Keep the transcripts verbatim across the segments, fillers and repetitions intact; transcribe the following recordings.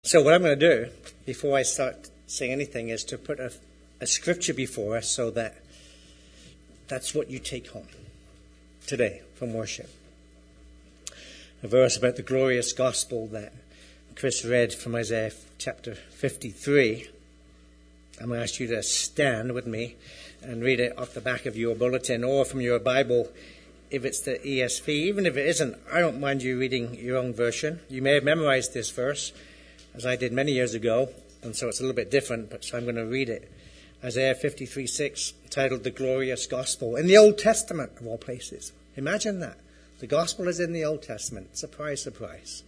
So what I'm going to do, before I start saying anything, is to put a, a scripture before us so that that's what you take home today from worship. A verse about the glorious gospel that Chris read from Isaiah chapter fifty-three. I'm going to ask you to stand with me and read it off the back of your bulletin or from your Bible if it's the E S V. Even if it isn't, I don't mind you reading your own version. You may have memorized this verse, as I did many years ago, and so it's a little bit different, but so I'm going to read it. Isaiah fifty-three six, titled The Glorious Gospel, in the Old Testament of all places. Imagine that. The gospel is in the Old Testament. Surprise, surprise.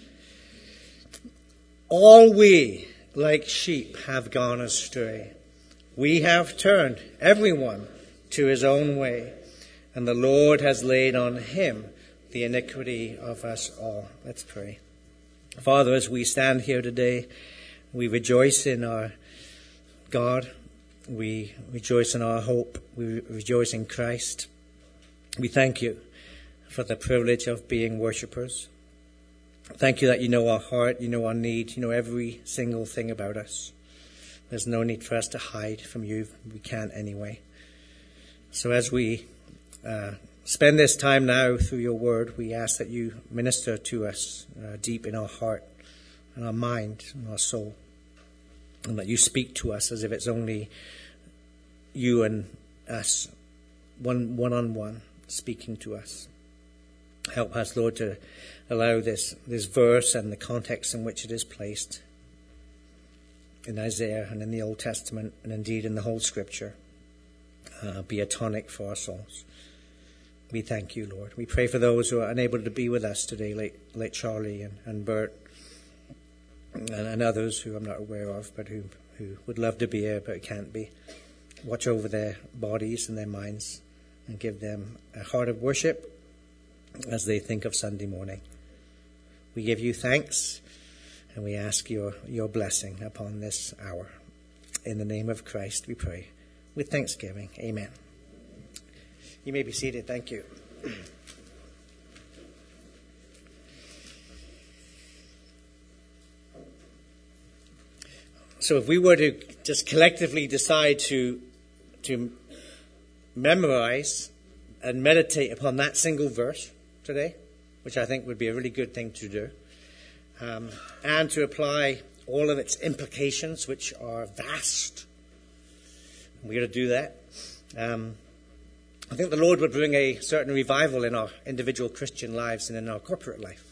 All we, like sheep, have gone astray. We have turned, everyone, to his own way, and the Lord has laid on him the iniquity of us all. Let's pray. Father, as we stand here today, we rejoice in our God. We rejoice in our hope. We rejoice in Christ. We thank you for the privilege of being worshippers. Thank you that you know our heart, you know our need, you know every single thing about us. There's no need for us to hide from you. We can't anyway. So as we uh, spend this time now through your word, we ask that you minister to us uh, deep in our heart and our mind and our soul. And that you speak to us as if it's only you and us, one, one-on-one, speaking to us. Help us, Lord, to allow this, this verse and the context in which it is placed in Isaiah and in the Old Testament and indeed in the whole Scripture uh, be a tonic for our souls. We thank you, Lord. We pray for those who are unable to be with us today, like, like Charlie and, and Bert and, and others who I'm not aware of, but who, who would love to be here but can't be. Watch over their bodies and their minds and give them a heart of worship as they think of Sunday morning. We give you thanks and we ask your, your blessing upon this hour. In the name of Christ we pray with thanksgiving. Amen. You may be seated. Thank you. So if we were to just collectively decide to to memorize and meditate upon that single verse today, which I think would be a really good thing to do, um, and to apply all of its implications, which are vast, we're going to do that. Um, I think the Lord would bring a certain revival in our individual Christian lives and in our corporate life.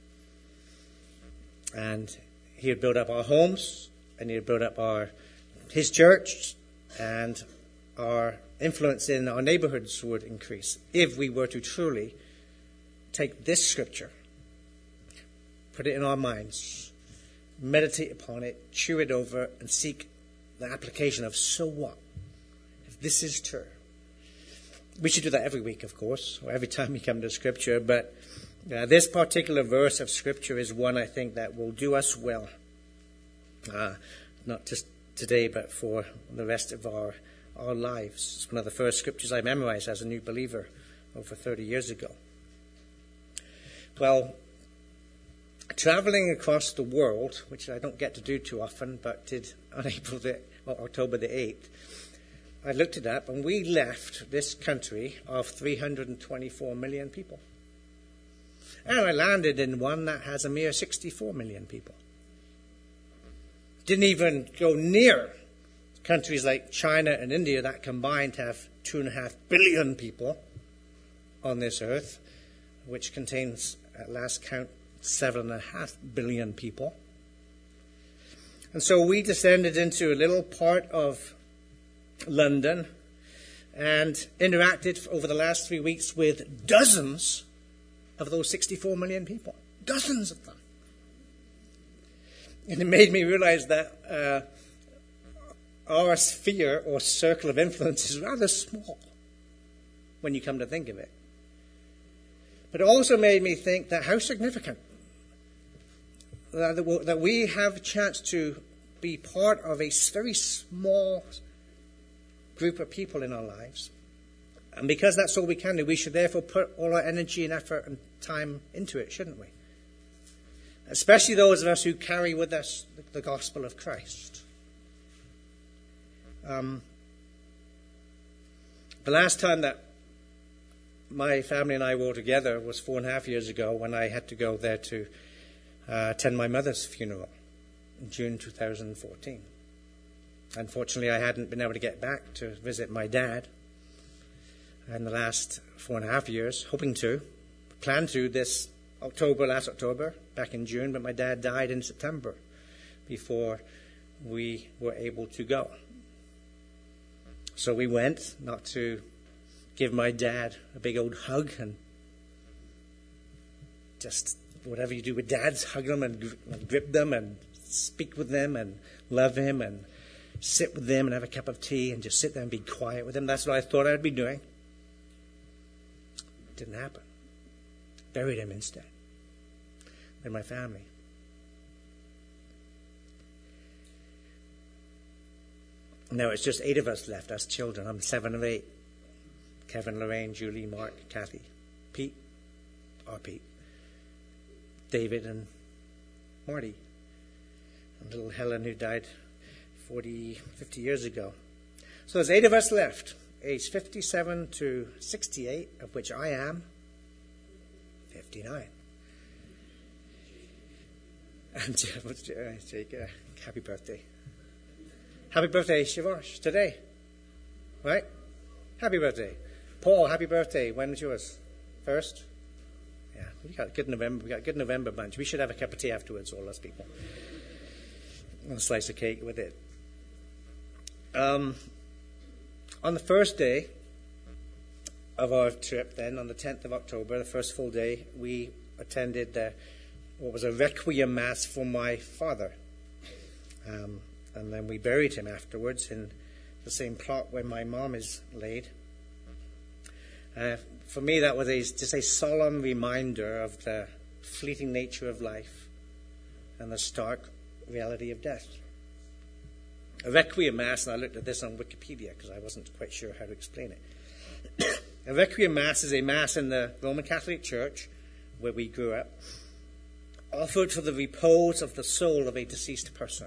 And he would build up our homes, and he would build up our his church, and our influence in our neighborhoods would increase if we were to truly take this scripture, put it in our minds, meditate upon it, chew it over, and seek the application of so what? If this is true. We should do that every week, of course, or every time we come to Scripture, but uh, this particular verse of Scripture is one I think that will do us well. Uh, not just today, but for the rest of our, our lives. It's one of the first Scriptures I memorized as a new believer over thirty years ago. Well, traveling across the world, which I don't get to do too often, but did on April the, well, October the eighth, I looked it up, and we left this country of three hundred twenty-four million people. And I landed in one that has a mere sixty-four million people. Didn't even go near countries like China and India that combined have two and a half billion people on this earth, which contains, at last count, seven and a half billion people. And so we descended into a little part of London and interacted over the last three weeks with dozens of those sixty-four million people. Dozens of them. And it made me realize that uh, our sphere or circle of influence is rather small when you come to think of it. But it also made me think that how significant that, that we have a chance to be part of a very small group of people in our lives. And because that's all we can do, we should therefore put all our energy and effort and time into it, shouldn't we? especially those of us who carry with us the gospel of Christ. Um, the last time that my family and I were together was four and a half years ago, when I had to go there to uh, attend my mother's funeral in June two thousand fourteen. Unfortunately, I hadn't been able to get back to visit my dad in the last four and a half years, hoping to, planned to this October, last October, back in June, but my dad died in September before we were able to go. So we went, not to give my dad a big old hug and just whatever you do with dads, hug them and, gr- and grip them and speak with them and love him and sit with them and have a cup of tea and just sit there and be quiet with him. That's what I thought I'd be doing. Didn't happen. Buried him instead with my family. Now it's just eight of us left, us children. I'm seven of eight. Kevin, Lorraine, Julie, Mark, Kathy, Pete, or Pete, David, and Marty. And little Helen, who died forty, fifty years ago. So there's eight of us left, aged fifty-seven to sixty-eight, of which I am fifty-nine. And Jake, uh, happy birthday. Happy birthday, Shivash, today. Right? Happy birthday. Paul, happy birthday. When was yours? First? Yeah, we got a good November. We got a good November bunch. We should have a cup of tea afterwards, all us people. And a slice of cake with it. Um, on the first day of our trip, then, on the tenth of October, the first full day, we attended uh, what was a requiem mass for my father. Um, and then we buried him afterwards in the same plot where my mom is laid. Uh, for me, that was a, just a solemn reminder of the fleeting nature of life and the stark reality of death. A requiem mass, and I looked at this on Wikipedia because I wasn't quite sure how to explain it. A requiem mass is a mass in the Roman Catholic Church, where we grew up, offered for the repose of the soul of a deceased person.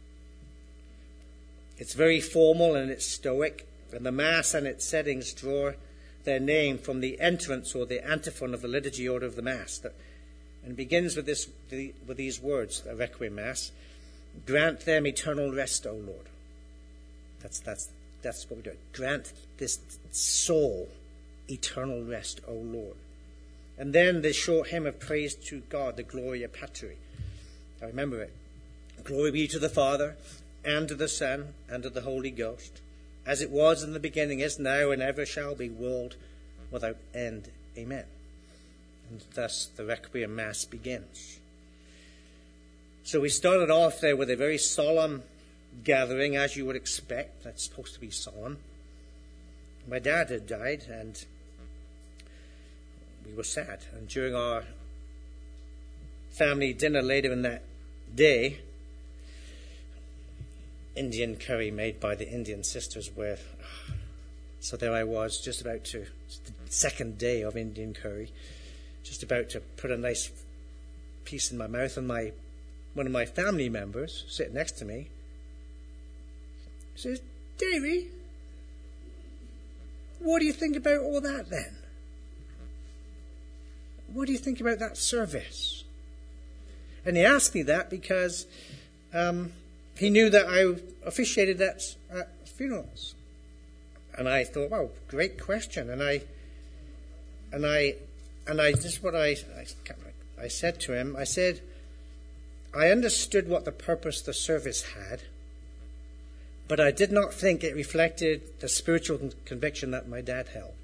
It's very formal and it's stoic, and the Mass and its settings draw their name from the entrance or the antiphon of the liturgy order of the Mass, that, and begins with this with these words, the Requiem Mass: "Grant them eternal rest, O Lord." That's that's that's what we do. Grant this soul eternal rest, O Lord. And then the short hymn of praise to God, the Gloria Patri. I remember it. Glory be to the Father, and to the Son, and to the Holy Ghost, as it was in the beginning, is now, and ever shall be, world without end. Amen. And thus the Requiem Mass begins. So we started off there with a very solemn gathering, as you would expect. That's supposed to be solemn. My dad had died, and we were sad. And during our family dinner later in that day, Indian curry made by the Indian sisters were, so there I was, just about to, the second day of Indian curry, just about to put a nice piece in my mouth, and my one of my family members sitting next to me says, "Davy, what do you think about all that then? What do you think about that service?" And he asked me that because um, he knew that I officiated at, at funerals. And I thought, wow, great question. And I, and I, and I, this is what I, I, I said to him. I said, I understood what the purpose the service had, but I did not think it reflected the spiritual conviction that my dad held.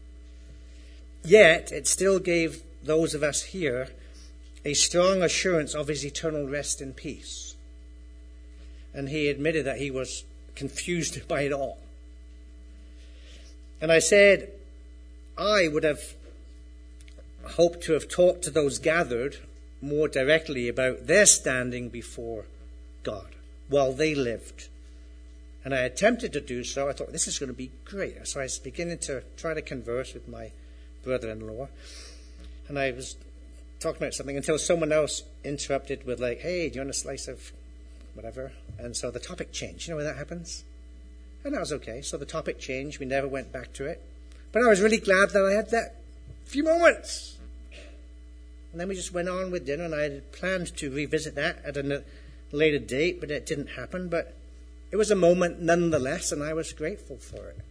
Yet, it still gave those of us here a strong assurance of his eternal rest in peace. And he admitted that he was confused by it all. And I said, I would have hoped to have talked to those gathered more directly about their standing before God while they lived. And I attempted to do so. I thought, this is going to be great. So I was beginning to try to converse with my brother-in-law. And I was talking about something until someone else interrupted with like, hey, do you want a slice of whatever? And so the topic changed. You know when that happens? And that was okay. So the topic changed. We never went back to it. But I was really glad that I had that few moments. And then we just went on with dinner, and I had planned to revisit that at a later date, but it didn't happen. But it was a moment nonetheless, and I was grateful for it.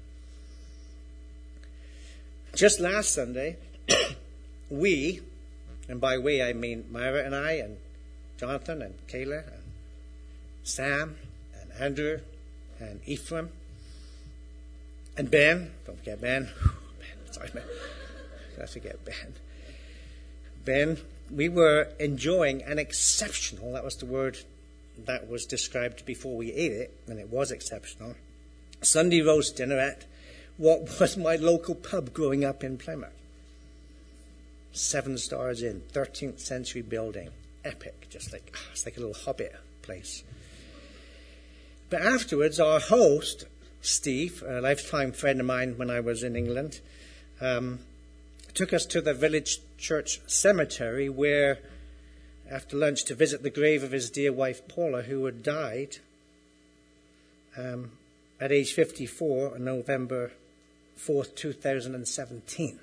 Just last Sunday, we, and by we I mean Myra and I, and Jonathan, and Kayla, and Sam, and Andrew, and Ephraim, and Ben. Don't forget Ben. Ben, sorry, Ben. Don't forget Ben. Ben, we were enjoying an exceptional, that was the word that was described before we ate it, and it was exceptional, Sunday roast dinner at what was my local pub growing up in Plymouth. Seven stars in, thirteenth century building. Epic, just like, it's like a little hobbit place. But afterwards, our host, Steve, a lifetime friend of mine when I was in England, um, took us to the village church cemetery where, after lunch, to visit the grave of his dear wife Paula, who had died um, at age fifty-four on November fourth, two thousand seventeen.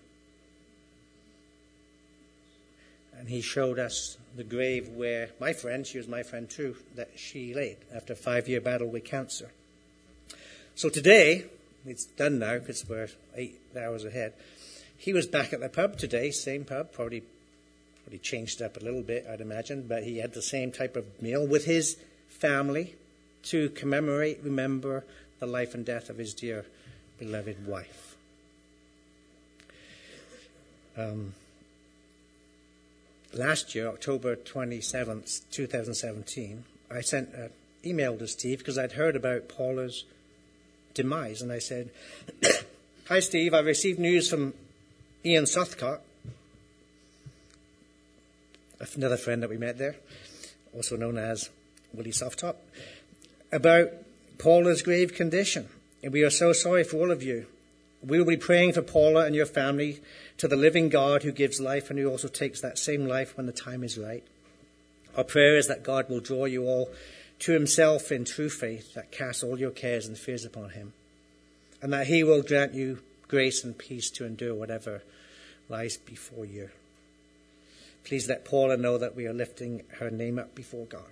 And he showed us the grave where my friend, she was my friend too, that she laid after a five-year battle with cancer. So today, it's done now because we're eight hours ahead. He was back at the pub today, same pub, probably probably changed up a little bit, I'd imagine, but he had the same type of meal with his family to commemorate, remember the life and death of his dear, beloved wife. Um, last year, October twenty-seventh, twenty seventeen, I sent an email to Steve because I'd heard about Paula's demise, and I said, "Hi Steve, I've received news from Ian Southcott," another friend that we met there, also known as Willie Softtop, "about Paula's grave condition. And we are so sorry for all of you. We will be praying for Paula and your family to the living God who gives life and who also takes that same life when the time is right. Our prayer is that God will draw you all to himself in true faith, that casts all your cares and fears upon him, and that he will grant you grace and peace to endure whatever lies before you. Please let Paula know that we are lifting her name up before God."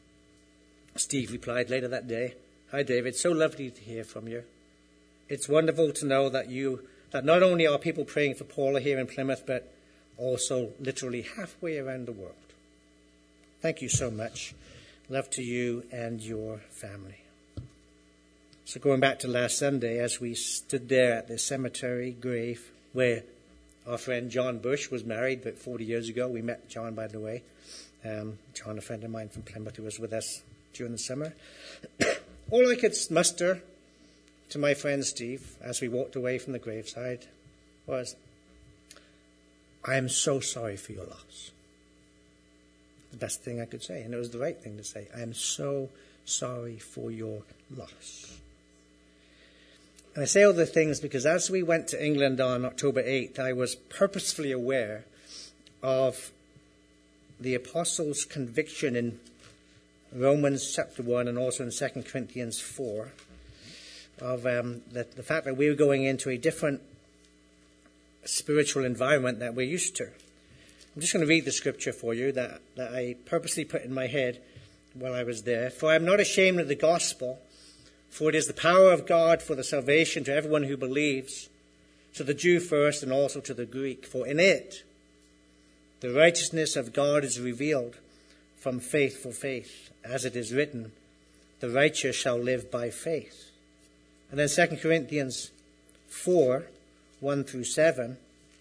Steve replied later that day, "Hi David, so lovely to hear from you. It's wonderful to know that you that not only are people praying for Paula here in Plymouth, but also literally halfway around the world. Thank you so much. Love to you and your family." So going back to last Sunday, as we stood there at the cemetery grave where our friend John Bush was married about forty years ago. We met John, by the way. Um, John, a friend of mine from Plymouth, who was with us during the summer. All I could muster to my friend Steve as we walked away from the graveside was, "I am so sorry for your loss." The best thing I could say, and it was the right thing to say. I am so sorry for your loss. And I say all the things because as we went to England on October eighth, I was purposefully aware of the Apostles' conviction in Romans chapter one and also in Second Corinthians four of um, the, the fact that we were going into a different spiritual environment that we're used to. I'm just going to read the scripture for you that, that I purposely put in my head while I was there. "For I am not ashamed of the gospel, for it is the power of God for the salvation to everyone who believes, to the Jew first and also to the Greek. For in it the righteousness of God is revealed from faith for faith, as it is written, the righteous shall live by faith." And then Second Corinthians four, one through seven,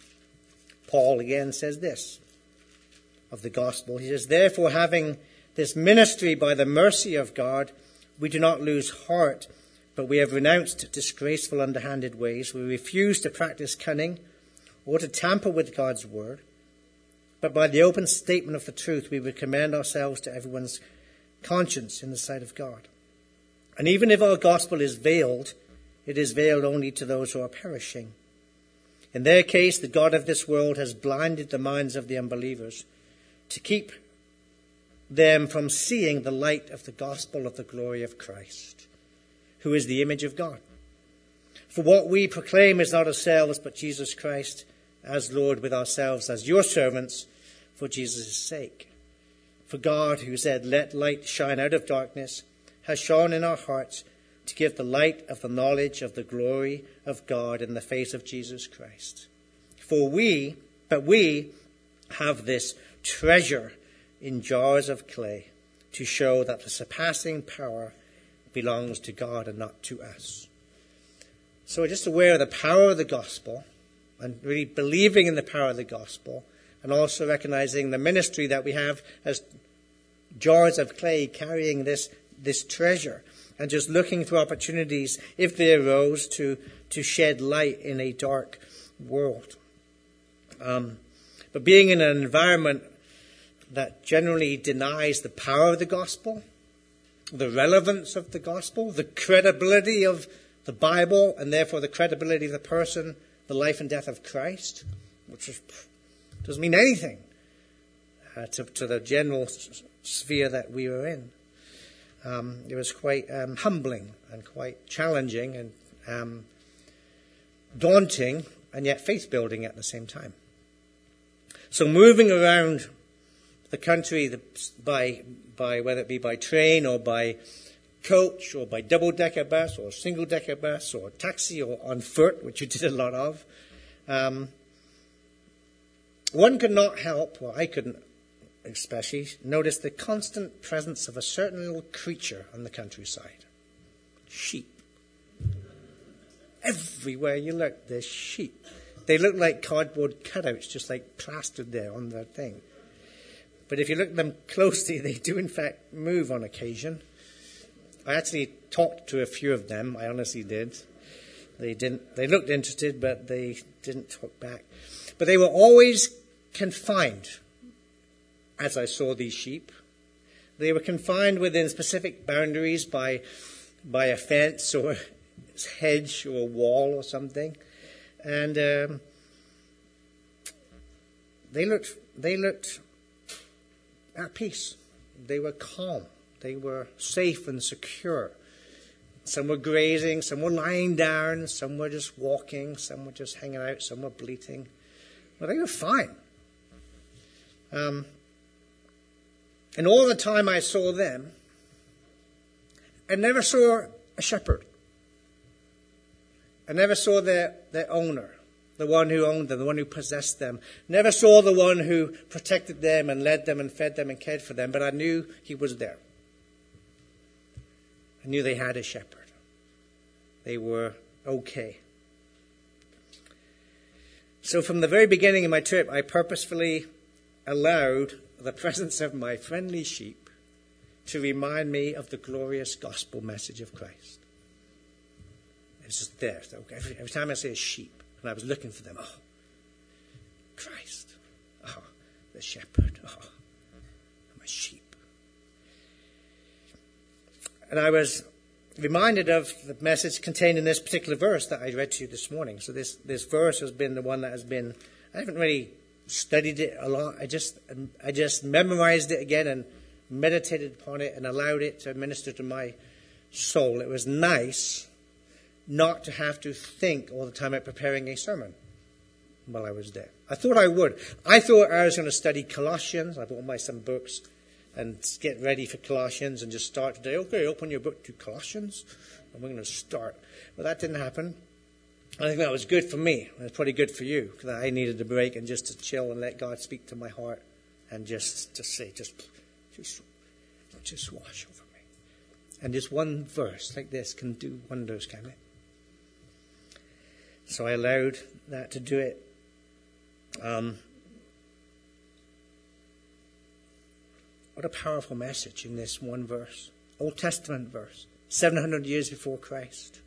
Paul again says this of the gospel. He says, "Therefore, having this ministry by the mercy of God, we do not lose heart, but we have renounced disgraceful underhanded ways. We refuse to practice cunning or to tamper with God's word, but by the open statement of the truth, we would commend ourselves to everyone's conscience in the sight of God. And even if our gospel is veiled, it is veiled only to those who are perishing. In their case, the God of this world has blinded the minds of the unbelievers to keep them from seeing the light of the gospel of the glory of Christ, who is the image of God. For what we proclaim is not ourselves, but Jesus Christ as Lord, with ourselves as your servants for Jesus' sake. For God, who said, "Let light shine out of darkness," has shone in our hearts to give the light of the knowledge of the glory of God in the face of Jesus Christ. For we, but we have this treasure in jars of clay to show that the surpassing power belongs to God and not to us. So we're just aware of the power of the gospel and really believing in the power of the gospel, and also recognizing the ministry that we have as jars of clay carrying this, this treasure, and just looking for opportunities, if they arose, to, to shed light in a dark world. Um, but being in an environment that generally denies the power of the gospel, the relevance of the gospel, the credibility of the Bible, and therefore the credibility of the person, the life and death of Christ, which is, doesn't mean anything uh, to, to the general s- sphere that we were in. Um, it was quite um, humbling and quite challenging and um, daunting, and yet faith-building at the same time. So moving around the country by, by whether it be by train or by coach or by double-decker bus or single-decker bus or taxi or on foot, which you did a lot of, um, one could not help, well, I couldn't especially, notice the constant presence of a certain little creature on the countryside. Sheep. Everywhere you look, there's sheep. They look like cardboard cutouts, just like plastered there on the thing. But if you look at them closely, they do in fact move on occasion. I actually talked to a few of them. I honestly did. They didn't. They looked interested, but they didn't talk back. But they were always confined. As I saw these sheep, they were confined within specific boundaries by by a fence or a hedge or a wall or something, and um, they looked they looked at peace. They were calm. They were safe and secure. Some were grazing, some were lying down, some were just walking, some were just hanging out, some were bleating. Well, they were fine. Um, And all the time I saw them, I never saw a shepherd. I never saw their, their owner, the one who owned them, the one who possessed them. Never saw the one who protected them and led them and fed them and cared for them, but I knew he was there. I knew they had a shepherd. They were okay. So from the very beginning of my trip, I purposefully allowed the presence of my friendly sheep to remind me of the glorious gospel message of Christ. It's just there. So every, every time I say a sheep, and I was looking for them, oh, Christ, oh, the shepherd, oh, I'm a sheep. And I was reminded of the message contained in this particular verse that I read to you this morning. So this, this verse has been the one that has been, I haven't really studied it a lot. I just I just memorized it again and meditated upon it and allowed it to minister to my soul. It was nice not to have to think all the time about preparing a sermon while I was there. I thought I would. I thought I was going to study Colossians. I bought my some books and get ready for Colossians and just start today. Okay, open your book to Colossians and we're going to start. But that didn't happen. I think that was good for me. It was probably good for you, because I needed a break and just to chill and let God speak to my heart and just to say, just, just, just wash over me. And just one verse like this can do wonders, can it? So I allowed that to do it. Um, what a powerful message in this one verse. Old Testament verse, seven hundred years before Christ.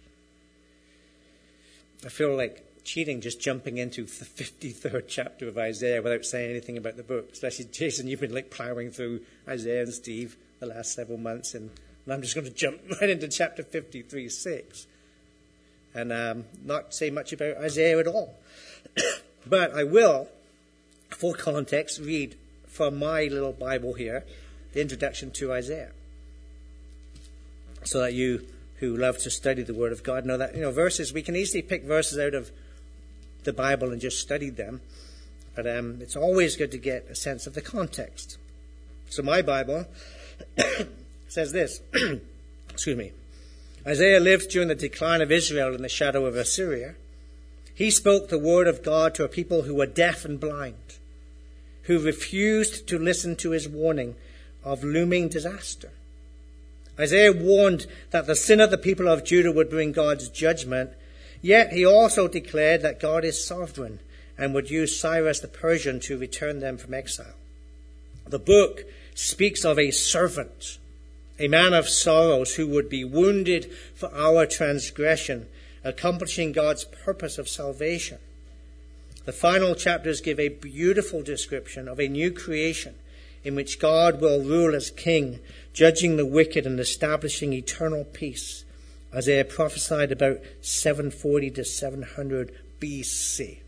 I feel like cheating just jumping into the fifty-third chapter of Isaiah without saying anything about the book. Especially, Jason, you've been like plowing through Isaiah and Steve the last several months, and, and I'm just going to jump right into chapter fifty-three, six, and um, not say much about Isaiah at all. But I will, for context, read from my little Bible here, the introduction to Isaiah. So that you who love to study the Word of God know that, you know, verses, we can easily pick verses out of the Bible and just study them. But um, it's always good to get a sense of the context. So my Bible says this. Excuse me. Isaiah lived during the decline of Israel in the shadow of Assyria. He spoke the word of God to a people who were deaf and blind, who refused to listen to his warning of looming disaster. Isaiah warned that the sin of the people of Judah would bring God's judgment, yet he also declared that God is sovereign and would use Cyrus the Persian to return them from exile. The book speaks of a servant, a man of sorrows who would be wounded for our transgression, accomplishing God's purpose of salvation. The final chapters give a beautiful description of a new creation in which God will rule as king, judging the wicked and establishing eternal peace. Isaiah prophesied about seven forty to seven hundred B C.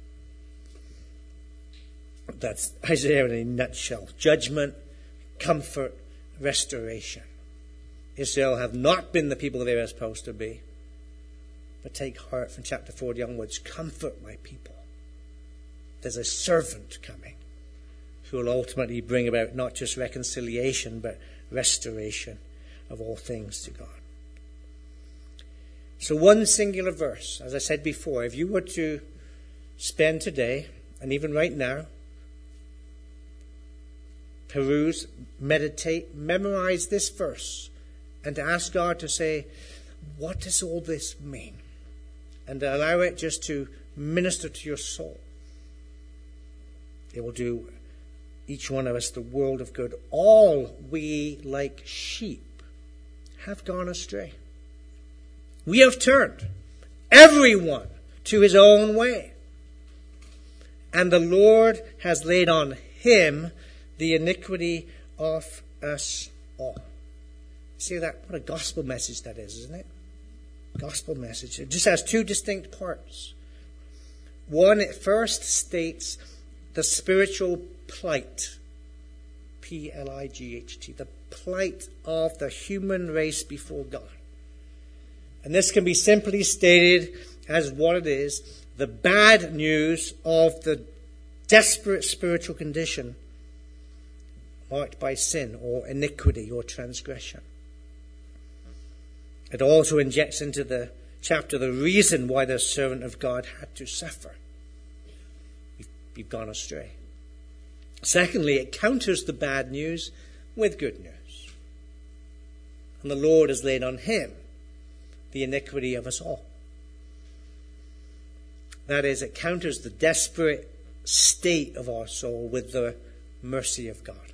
That's Isaiah in a nutshell. Judgment, comfort, restoration. Israel have not been the people they were supposed to be. But take heart from chapter forty onwards. Comfort my people. There's a servant coming who will ultimately bring about not just reconciliation, but restoration of all things to God. So one singular verse, as I said before, if you were to spend today, and even right now, peruse, meditate, memorize this verse, and to ask God to say, what does all this mean? And to allow it just to minister to your soul. It will do each one of us the world of good. All we, like sheep, have gone astray. We have turned, everyone, to his own way. And the Lord has laid on him the iniquity of us all. See that? What a gospel message that is, isn't it? Gospel message. It just has two distinct parts. One, it first states the spiritual plight. P L I G H T. The plight of the human race before God. And this can be simply stated as what it is. The bad news of the desperate spiritual condition marked by sin or iniquity or transgression. It also injects into the chapter the reason why the servant of God had to suffer. We've, we've gone astray. Secondly, it counters the bad news with good news. And the Lord has laid on him the iniquity of us all. That is, it counters the desperate state of our soul with the mercy of God.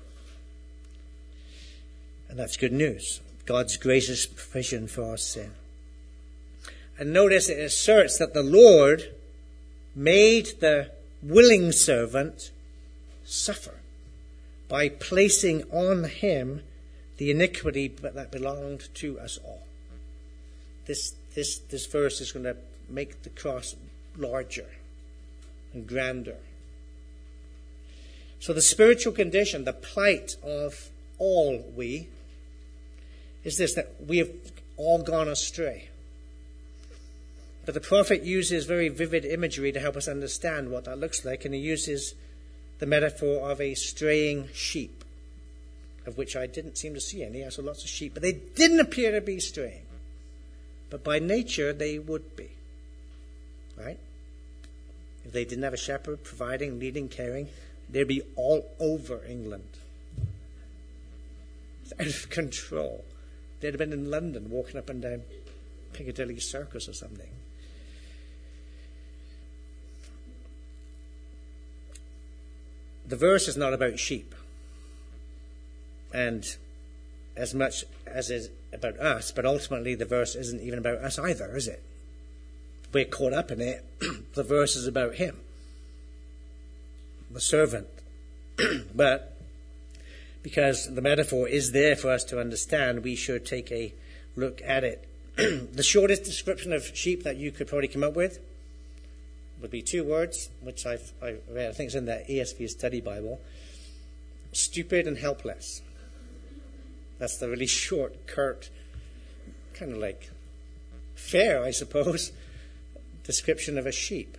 And that's good news. God's gracious provision for our sin. And notice it asserts that the Lord made the willing servant suffer by placing on him the iniquity that belonged to us all. This, this, this verse is going to make the cross larger and grander. So the spiritual condition, the plight of all we, is this, that we have all gone astray. But the prophet uses very vivid imagery to help us understand what that looks like, and he uses the metaphor of a straying sheep, of which I didn't seem to see any. I saw lots of sheep, but they didn't appear to be straying. But by nature, they would be. Right? If they didn't have a shepherd providing, leading, caring, they'd be all over England. It's out of control. They'd have been in London walking up and down Piccadilly Circus or something. The verse is not about sheep. And as much as is about us, but ultimately the verse isn't even about us either, is it? We're caught up in it. The verse is about him, the servant. But because the metaphor is there for us to understand, we should take a look at it. The shortest description of sheep that you could probably come up with would be two words, which I've I read. I think it's in the E S V Study Bible. stupid and helpless. That's the really short, curt, kind of like fair, I suppose, description of a sheep.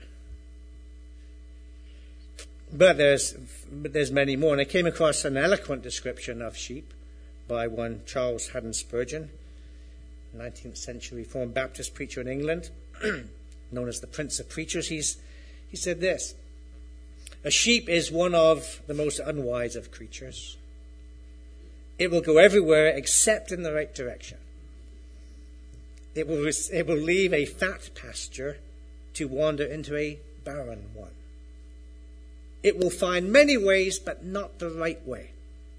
But there's but there's many more. And I came across an eloquent description of sheep by one Charles Haddon Spurgeon, nineteenth century Reformed Baptist preacher in England, known as the Prince of Preachers. He's he said this: a sheep is one of the most unwise of creatures. It will go everywhere except in the right direction. It will it will leave a fat pasture to wander into a barren one. It will find many ways, but not the right way.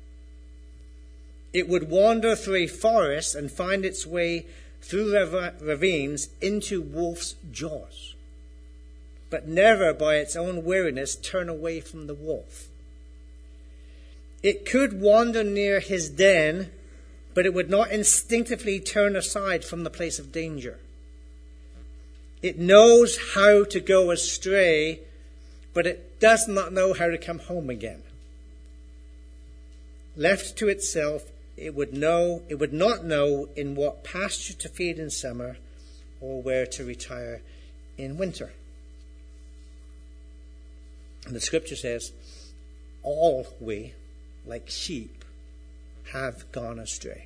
It would wander through a forest and find its way through ravines into wolf's jaws, but never by its own weariness turn away from the wolf. It could wander near his den, but it would not instinctively turn aside from the place of danger. It knows how to go astray, but it does not know how to come home again. Left to itself, it would know, it would not know in what pasture to feed in summer or where to retire in winter. And the scripture says, all we, like sheep, have gone astray.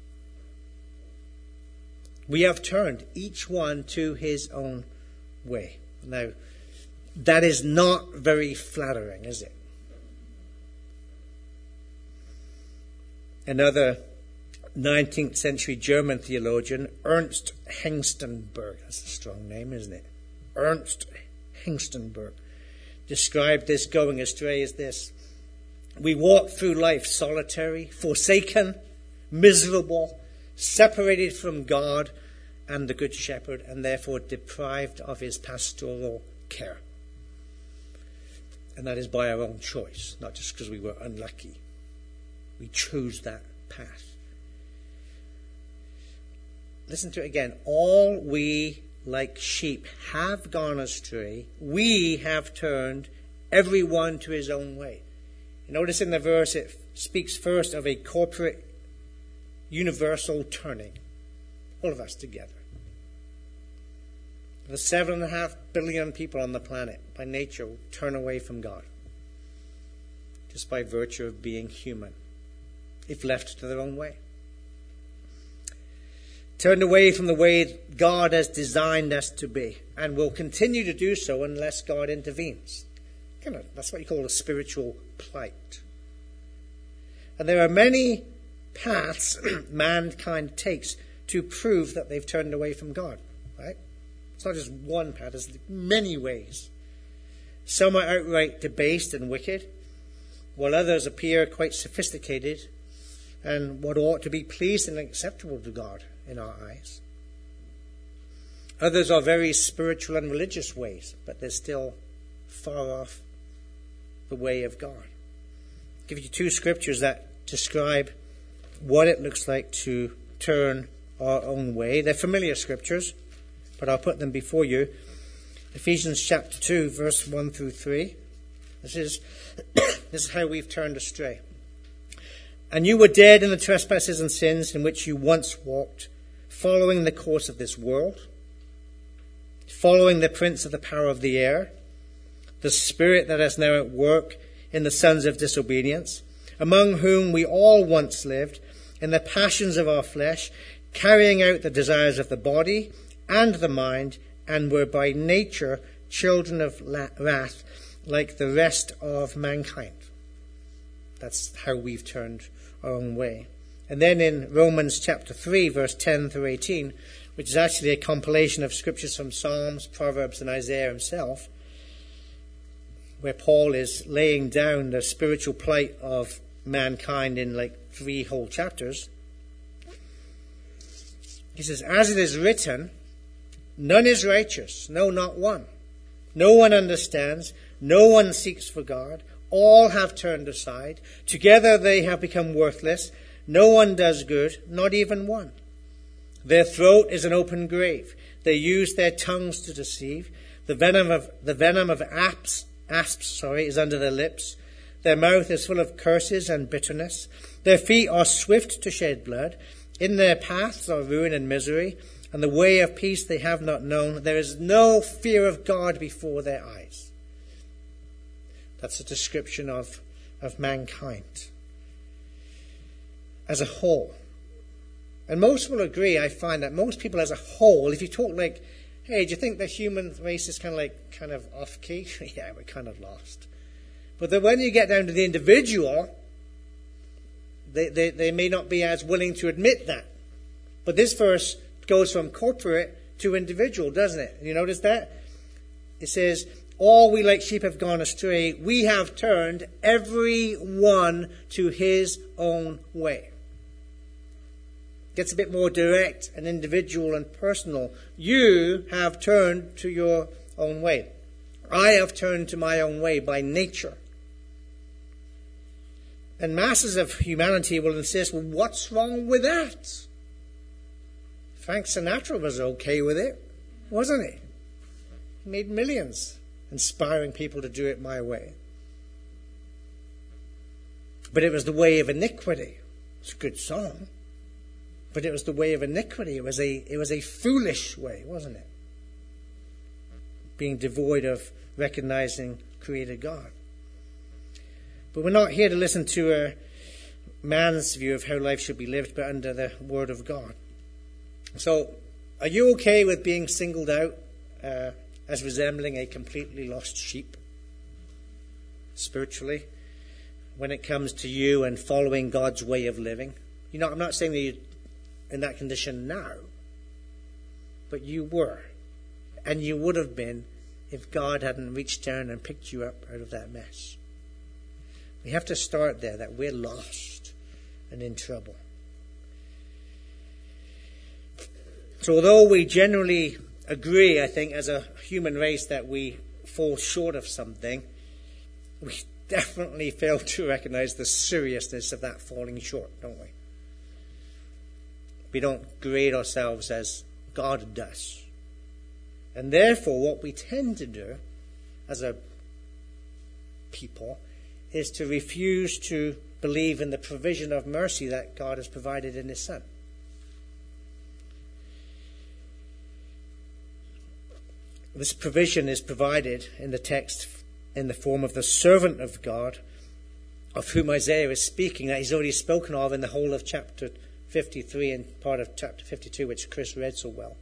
We have turned each one to his own way. Now, that is not very flattering, is it? Another nineteenth century German theologian, Ernst Hengstenberg, that's a strong name, isn't it? Ernst Hengstenberg described this going astray as this: we walk through life solitary, forsaken, miserable, separated from God and the Good Shepherd, and therefore deprived of his pastoral care. And that is by our own choice, not just because we were unlucky. We chose that path. Listen to it again. All we, like sheep, have gone astray. We have turned everyone to his own way. You notice in the verse it speaks first of a corporate, universal turning. All of us together. The seven and a half billion people on the planet, by nature, will turn away from God, just by virtue of being human, if left to their own way. Turned away from the way God has designed us to be, and will continue to do so unless God intervenes. Kind of, that's what you call a spiritual plight. And there are many paths mankind takes to prove that they've turned away from God, right? It's not just one path, there's many ways. Some are outright debased and wicked, while others appear quite sophisticated and what ought to be pleasing and acceptable to God in our eyes. Others are very spiritual and religious ways, but they're still far off the way of God. I'll give you two scriptures that describe what it looks like to turn our own way. They're familiar scriptures, but I'll put them before you. Ephesians chapter two, verse one through three. This is, this is how we've turned astray. And you were dead in the trespasses and sins in which you once walked, following the course of this world, following the prince of the power of the air, the spirit that is now at work in the sons of disobedience, among whom we all once lived in the passions of our flesh, carrying out the desires of the body and the mind, and were by nature children of wrath like the rest of mankind. That's how we've turned our own way. And then in Romans chapter three, verse ten through eighteen, which is actually a compilation of scriptures from Psalms, Proverbs, and Isaiah himself, where Paul is laying down the spiritual plight of mankind in like three whole chapters. He says, as it is written, none is righteous, no, not one. No one understands, no one seeks for God. All have turned aside. Together they have become worthless. No one does good, not even one. Their throat is an open grave. They use their tongues to deceive. The venom of the venom of asps, asps, sorry, is under their lips. Their mouth is full of curses and bitterness. Their feet are swift to shed blood. In their paths are ruin and misery, and the way of peace they have not known. There is no fear of God before their eyes. That's a description of, of mankind as a whole. And most will agree, I find, that most people as a whole, if you talk like, hey, do you think the human race is kind of like kind of off key? Yeah, we're kind of lost. But then when you get down to the individual, they, they, they may not be as willing to admit that. But this verse goes from corporate to individual, doesn't it? You notice that? It says, all we like sheep have gone astray. We have turned every one to his own way. Gets a bit more direct and individual and personal. You have turned to your own way. I have turned to my own way by nature. And masses of humanity will insist, well, what's wrong with that? Frank Sinatra was okay with it, wasn't he? He made millions, inspiring people to do it my way. But it was the way of iniquity. It's a good song. But it was the way of iniquity. It was a, it was a foolish way, wasn't it? Being devoid of recognizing Creator God. But we're not here to listen to a man's view of how life should be lived, but under the Word of God. So, are you okay with being singled out uh, as resembling a completely lost sheep, spiritually, when it comes to you and following God's way of living? You know, I'm not saying that you're in that condition now, but you were, and you would have been if God hadn't reached down and picked you up out of that mess. We have to start there, that we're lost and in trouble. So although we generally agree, I think, as a human race that we fall short of something, we definitely fail to recognize the seriousness of that falling short, don't we? We don't grade ourselves as God does. And therefore, what we tend to do as a people is to refuse to believe in the provision of mercy that God has provided in His Son. This provision is provided in the text in the form of the servant of God, of whom Isaiah is speaking, that he's already spoken of in the whole of chapter fifty-three and part of chapter fifty-two, which Chris read so well.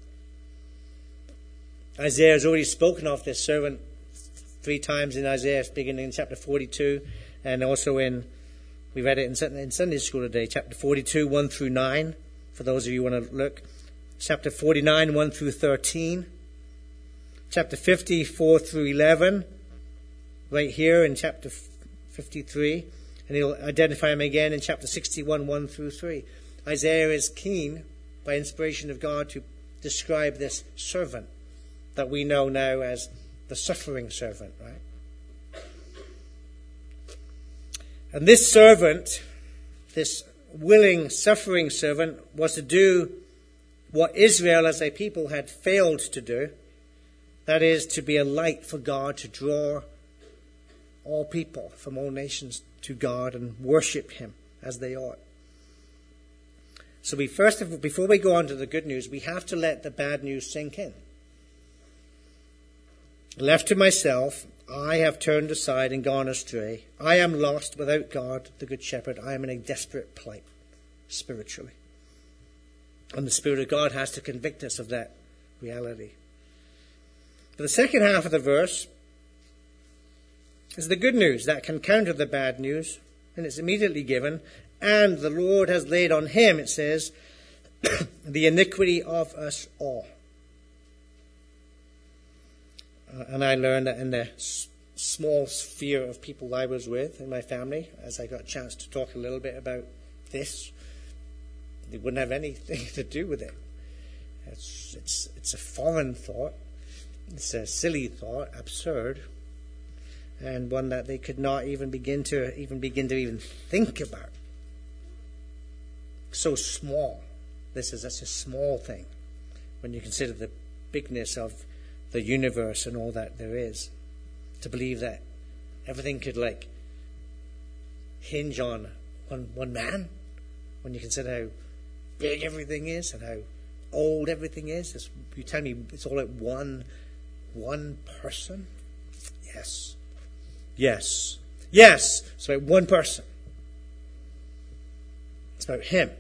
Isaiah has already spoken of this servant three times in Isaiah, beginning in chapter forty-two, and also in, we read it in, in Sunday school today, chapter forty-two, one through nine, for those of you who want to look. Chapter forty-nine, one through thirteen. Chapter fifty-four through eleven, right here in chapter fifty-three. And he'll identify him again in chapter sixty-one, one through three. Isaiah is keen, by inspiration of God, to describe this servant that we know now as the suffering servant, right? And this servant, this willing, suffering servant, was to do what Israel as a people had failed to do. That is, to be a light for God, to draw all people from all nations to God and worship Him as they ought. So we first, before we go on to the good news, we have to let the bad news sink in. Left to myself, I have turned aside and gone astray. I am lost without God, the Good Shepherd. I am in a desperate plight, spiritually. And the Spirit of God has to convict us of that reality. But the second half of the verse is the good news that can counter the bad news, and it's immediately given. And the Lord has laid on him, it says, the iniquity of us all. Uh, and I learned that in the s- small sphere of people I was with in my family, as I got a chance to talk a little bit about this, they wouldn't have anything to do with it. It's, it's, it's a foreign thought. It's a silly thought, absurd, and one that they could not even begin to even begin to even think about. So small. This is such a small thing when you consider the bigness of the universe and all that there is. To believe that everything could like hinge on one, one man, when you consider how big everything is and how old everything is. It's, you tell me it's all at one, one person? Yes. Yes. Yes. It's about one person. It's about him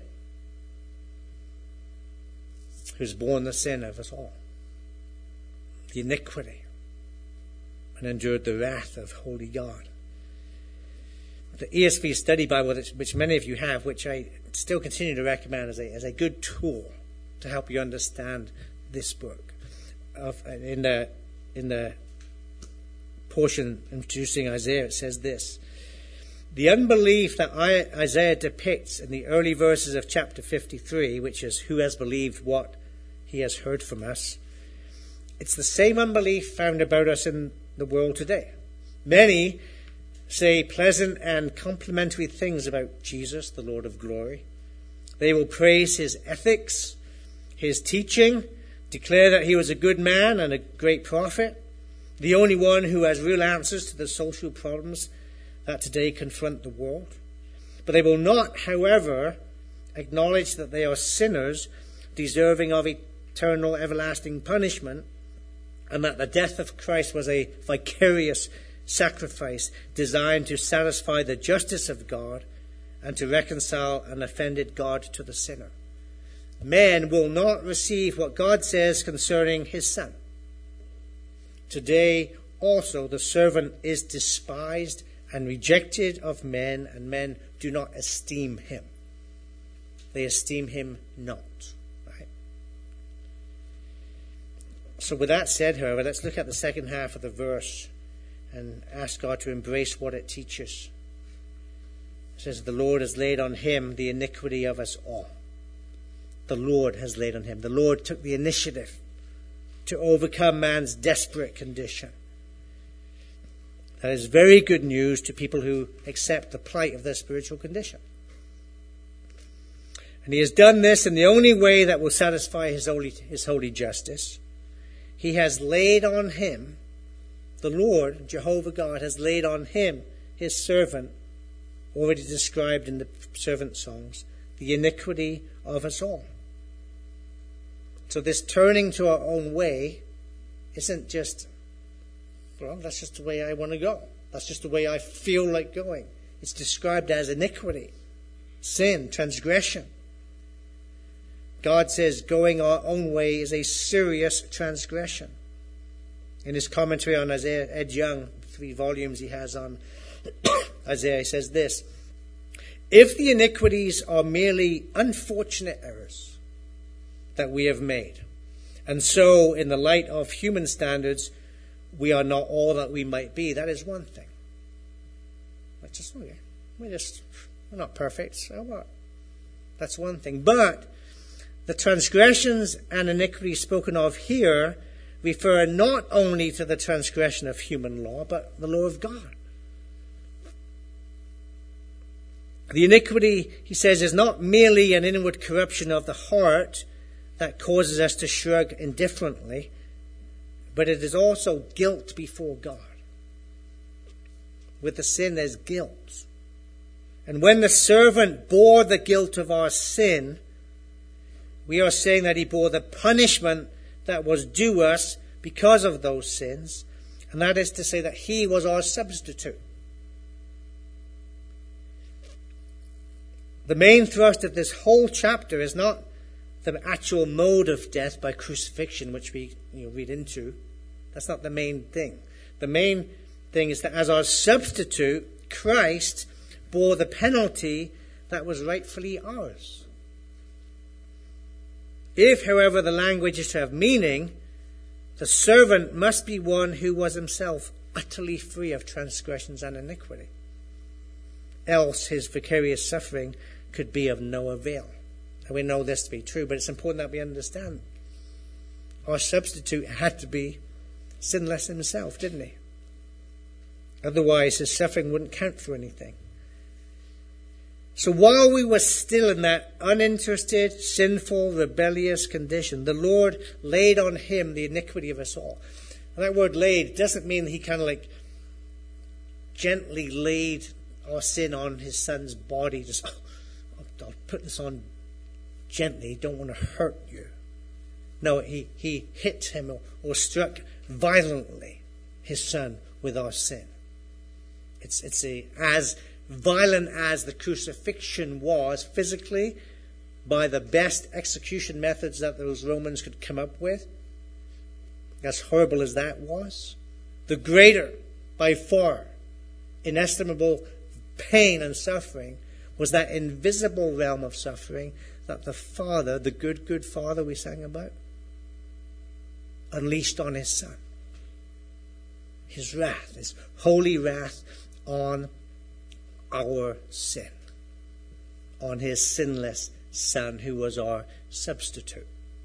who's borne the sin of us all, the iniquity, and endured the wrath of holy God. The E S V Study Bible, which many of you have, which I still continue to recommend as a, as a good tool to help you understand this book. Of, in the in the portion introducing Isaiah, it says this: the unbelief that Isaiah depicts in the early verses of chapter fifty-three, which is who has believed what he has heard from us, it's the same unbelief found about us in the world today. Many say pleasant and complimentary things about Jesus, the Lord of glory. They will praise his ethics, his teaching, declare that he was a good man and a great prophet, the only one who has real answers to the social problems that today confront the world. But they will not, however, acknowledge that they are sinners deserving of eternal everlasting punishment, and that the death of Christ was a vicarious sacrifice designed to satisfy the justice of God and to reconcile an offended God to the sinner. Men will not receive what God says concerning his Son. Today also the servant is despised and rejected of men, and men do not esteem him. They esteem him not. Right? So with that said, however, let's look at the second half of the verse and ask God to embrace what it teaches. It says, the Lord has laid on him the iniquity of us all. The Lord has laid on him. The Lord took the initiative to overcome man's desperate condition. That is very good news to people who accept the plight of their spiritual condition. And he has done this in the only way that will satisfy his holy, his holy justice. He has laid on him, the Lord, Jehovah God, has laid on him, his servant, already described in the servant songs, the iniquity of us all. So this turning to our own way isn't just, well, that's just the way I want to go. That's just the way I feel like going. It's described as iniquity, sin, transgression. God says going our own way is a serious transgression. In his commentary on Isaiah, Ed Young, three volumes he has on Isaiah, he says this: if the iniquities are merely unfortunate errors that we have made, and so in the light of human standards we are not all that we might be, that is one thing. That's just okay. We're just we're not perfect, so what? That's one thing. But the transgressions and iniquities spoken of here refer not only to the transgression of human law, but the law of God. The iniquity, he says, is not merely an inward corruption of the heart that causes us to shrug indifferently, but it is also guilt before God. With the sin, there's guilt. And when the servant bore the guilt of our sin, we are saying that he bore the punishment that was due us because of those sins, and that is to say that he was our substitute. The main thrust of this whole chapter is not the actual mode of death by crucifixion, which we you know, read into. That's not the main thing. The main thing is that as our substitute, Christ bore the penalty that was rightfully ours. If, however, the language is to have meaning, the servant must be one who was himself utterly free of transgressions and iniquity. Else his vicarious suffering could be of no avail. And we know this to be true, but it's important that we understand. Our substitute had to be sinless himself, didn't he? Otherwise his suffering wouldn't count for anything. So while we were still in that uninterested, sinful, rebellious condition, the Lord laid on him the iniquity of us all. And that word laid doesn't mean he kind of like gently laid our sin on his son's body. Just, oh, I'll, I'll put this on gently, don't want to hurt you. No, he, he hit him or, or struck violently his son with our sin. It's, it's a, as violent as the crucifixion was physically, by the best execution methods that those Romans could come up with, as horrible as that was, the greater, by far, inestimable pain and suffering was that invisible realm of suffering that the Father, the good, good Father we sang about, unleashed on his Son. His wrath, his holy wrath on our sin, on his sinless Son who was our substitute.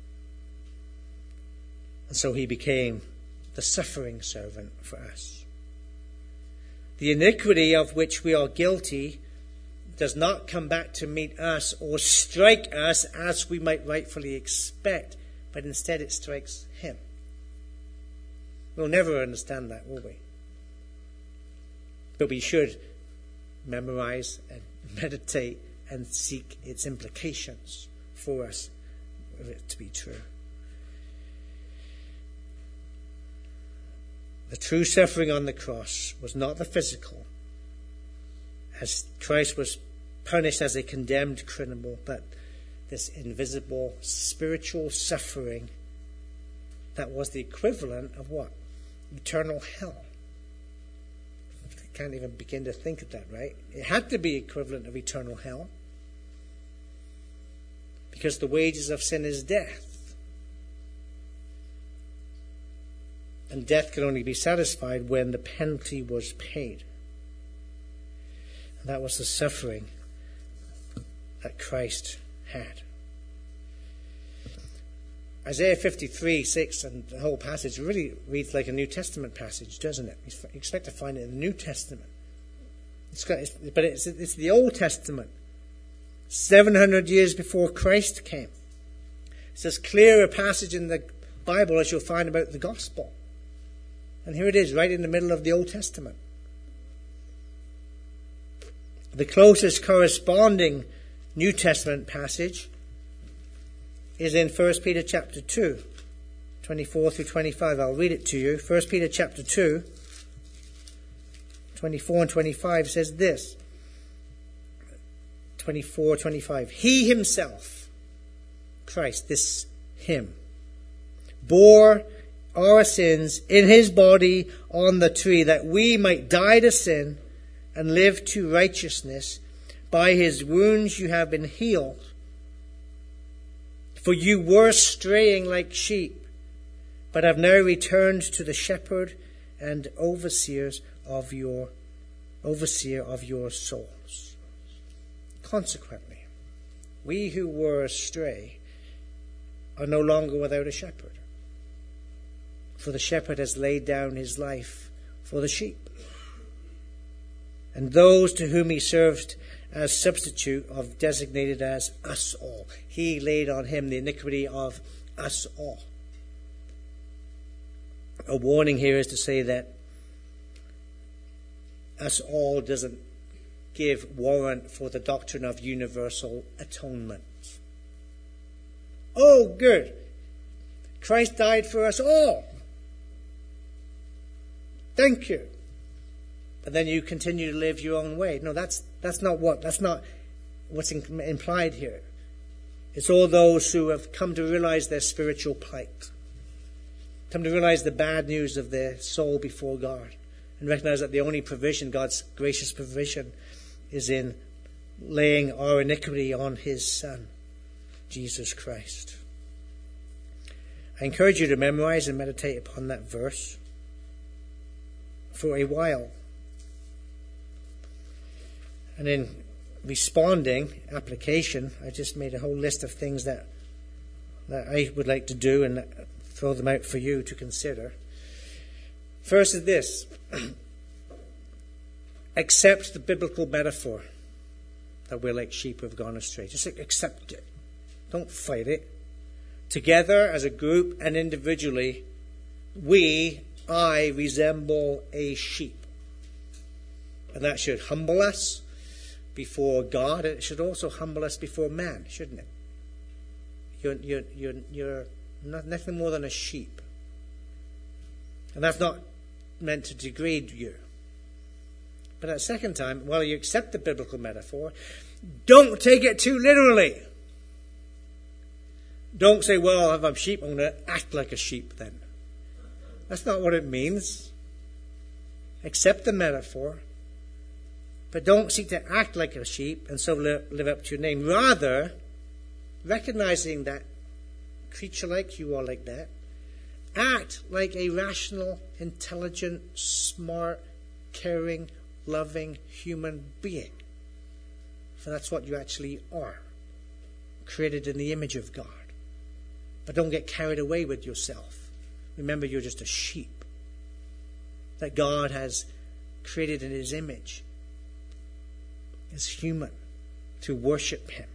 And so he became the suffering servant for us. The iniquity of which we are guilty does not come back to meet us or strike us as we might rightfully expect, but instead it strikes him. We'll never understand that, will we? But we should memorize and meditate and seek its implications for us, for it to be true. The true suffering on the cross was not the physical, as Christ was punished as a condemned criminal, but this invisible spiritual suffering that was the equivalent of what? Eternal hell. I can't even begin to think of that, right? It had to be equivalent of eternal hell, because the wages of sin is death. And death can only be satisfied when the penalty was paid. And that was the suffering that Christ had. Isaiah fifty-three, six, and the whole passage really reads like a New Testament passage, doesn't it? You expect to find it in the New Testament. It's got, it's, but it's, it's the Old Testament, seven hundred years before Christ came. It's as clear a passage in the Bible as you'll find about the gospel. And here it is, right in the middle of the Old Testament. The closest corresponding New Testament passage is in First Peter chapter two, twenty-four through twenty-five. I'll read it to you. First Peter chapter two, twenty-four and twenty-five says this. twenty-four, twenty-five. He himself, Christ, this him, bore our sins in his body on the tree, that we might die to sin and live to righteousness. By his wounds you have been healed. For you were straying like sheep, but have now returned to the shepherd and overseers of your overseer of your souls. Consequently, we who were astray are no longer without a shepherd. For the shepherd has laid down his life for the sheep. And those to whom he served as substitute are designated as us all. He laid on him the iniquity of us all. A warning here is to say that us all doesn't give warrant for the doctrine of universal atonement. Oh, good. Christ died for us all. Thank you. But then you continue to live your own way. No, that's that's not what that's not what's in, implied here. It's all those who have come to realize their spiritual plight, come to realize the bad news of their soul before God, and recognize that the only provision, God's gracious provision, is in laying our iniquity on his Son, Jesus Christ. I encourage you to memorize and meditate upon that verse for a while. And in responding, application, I just made a whole list of things that that I would like to do and throw them out for you to consider. First is this. Accept the biblical metaphor that we're like sheep who have gone astray. Just accept it. Don't fight it. Together, as a group and individually, we, I, resemble a sheep. And that should humble us before God. It should also humble us before man, shouldn't it? You're, you're, you're, you're not, nothing more than a sheep. And that's not meant to degrade you. But at the second time, while you accept the biblical metaphor, don't take it too literally. Don't say, well, if I'm sheep, I'm going to act like a sheep then. That's not what it means. Accept the metaphor. But don't seek to act like a sheep and so live up to your name. Rather, recognizing that creature like you are like that, act like a rational, intelligent, smart, caring, loving human being. For that's what you actually are. Created in the image of God. But don't get carried away with yourself. Remember, you're just a sheep that God has created in his image as human to worship him.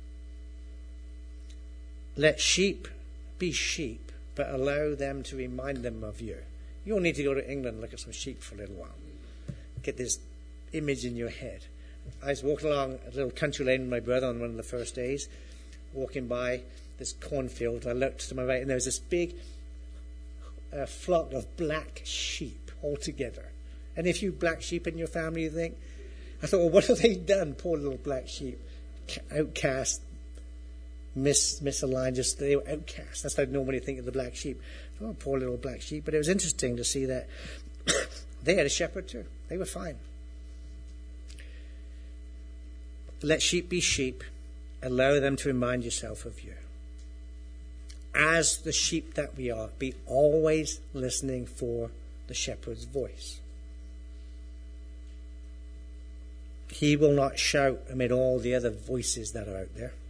Let sheep be sheep, but allow them to remind them of you. You don't need to go to England and look at some sheep for a little while. Get this image in your head. I was walking along a little country lane with my brother on one of the first days, walking by this cornfield. I looked to my right and there was this big uh, flock of black sheep all together. And if you black sheep in your family, you think, I thought, well, what have they done? Poor little black sheep. Outcast, mis- misaligned, just they were outcast. That's what I normally think of the black sheep. Oh, poor little black sheep. But it was interesting to see that they had a shepherd too. They were fine. Let sheep be sheep. Allow them to remind yourself of you. As the sheep that we are, be always listening for the shepherd's voice. He will not shout amid all the other voices that are out there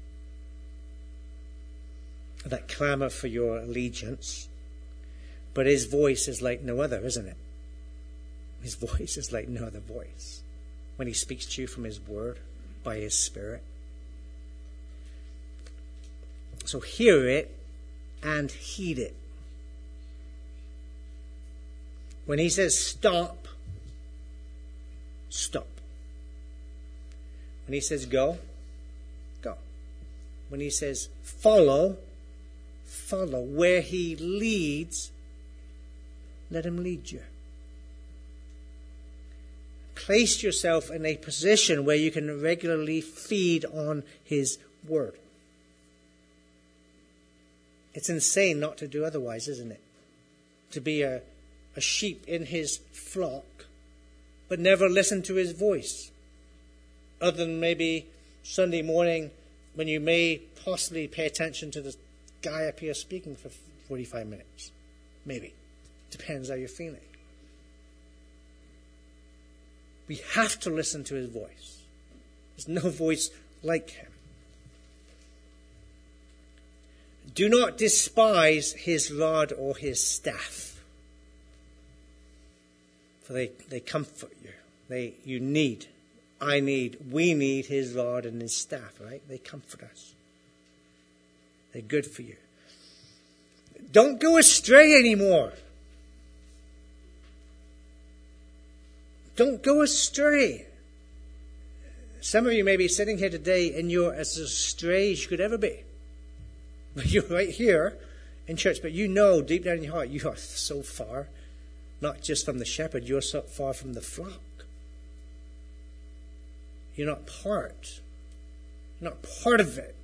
that clamour for your allegiance. But his voice is like no other, isn't it? His voice is like no other voice. When he speaks to you from his word, by his Spirit. So hear it and heed it. When he says stop, stop. When he says go, go. When he says follow, follow. Where he leads, let him lead you. Place yourself in a position where you can regularly feed on his word. It's insane not to do otherwise, isn't it? To be a, a sheep in his flock, but never listen to his voice. Other than maybe Sunday morning when you may possibly pay attention to the guy up here speaking for forty-five minutes. Maybe. Depends how you're feeling. We have to listen to his voice. There's no voice like him. Do not despise his rod or his staff, for they, they comfort you. They you need, I need, we need his rod and his staff, right? They comfort us. They're good for you. Don't go astray anymore. Don't go astray. Some of you may be sitting here today and you're as astray as you could ever be. You're right here in church, but you know deep down in your heart you are so far, not just from the shepherd, you're so far from the flock. You're not part. You're not part of it.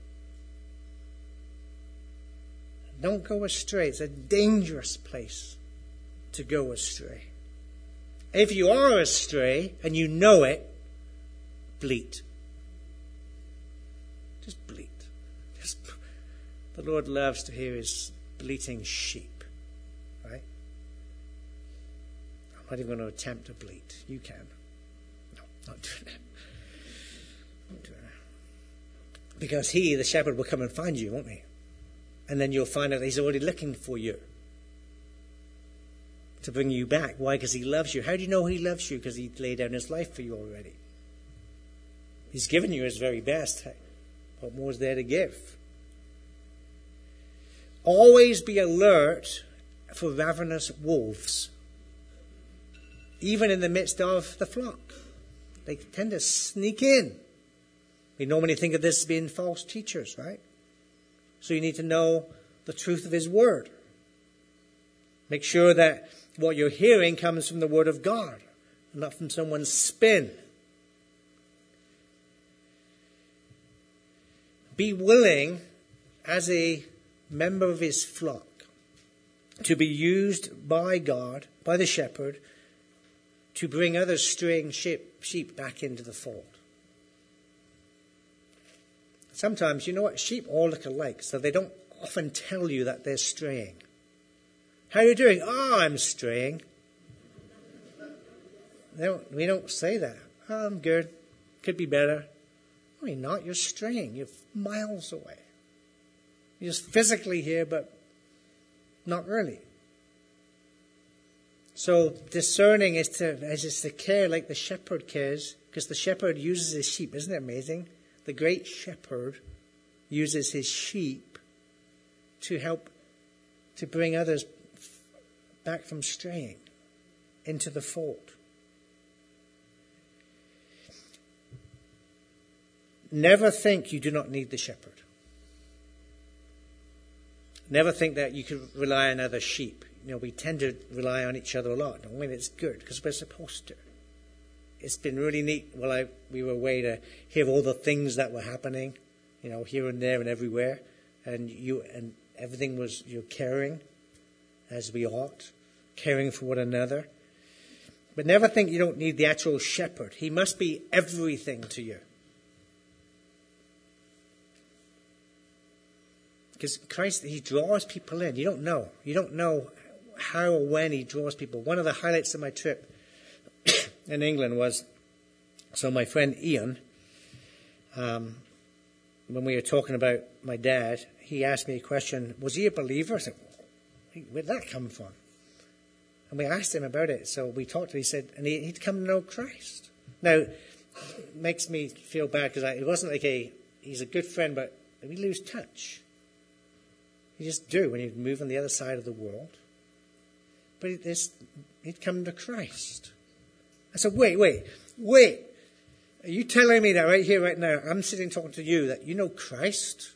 Don't go astray. It's a dangerous place to go astray. If you are astray and you know it, bleat. Just bleat. Just, the Lord loves to hear his bleating sheep. Right? I'm not even going to attempt to bleat. You can. No, not doing that. Not doing that. Because he, the shepherd, will come and find you, won't he? And then you'll find out he's already looking for you. To bring you back. Why? Because he loves you. How do you know he loves you? Because he laid down his life for you already. He's given you his very best. What more is there to give? Always be alert for ravenous wolves. Even in the midst of the flock. they tend to sneak in. We normally think of this as being false teachers, right? So you need to know the truth of his word. Make sure that what you're hearing comes from the word of God, not from someone's spin. Be willing, as a member of his flock, to be used by God, by the shepherd, to bring other straying sheep, sheep back into the fold. Sometimes, you know what, sheep all look alike, so they don't often tell you that they're straying. How are you doing? Oh, I'm straying. They don't, we don't say that. Oh, I'm good. Could be better. No, you're not. You're straying. You're miles away. You're just physically here, but not really. So discerning is to, is to care like the shepherd cares, because the shepherd uses his sheep. Isn't it amazing? The great shepherd uses his sheep to help to bring others back from straying into the fold. Never think you do not need the shepherd. Never think that you can rely on other sheep. You know, we tend to rely on each other a lot. And when it's good, because we're supposed to. It's been really neat while I, we were away to hear all the things that were happening, you know, here and there and everywhere. And you and everything was, you're caring as we ought, caring for one another. But never think you don't need the actual shepherd. He must be everything to you. Because Christ, he draws people in. You don't know. You don't know how or when he draws people. One of the highlights of my trip in England was, so my friend Ian, um, when we were talking about my dad, he asked me a question, was he a believer? I said, where did that come from? And we asked him about it. So we talked to him. He said, and he, he'd come to know Christ. Now, it makes me feel bad because it wasn't like a, he's a good friend, but we lose touch. You just do when you move on the other side of the world. But it is, he'd come to Christ. I said, wait, wait, wait. Are you telling me that right here, right now, I'm sitting talking to you, that you know Christ?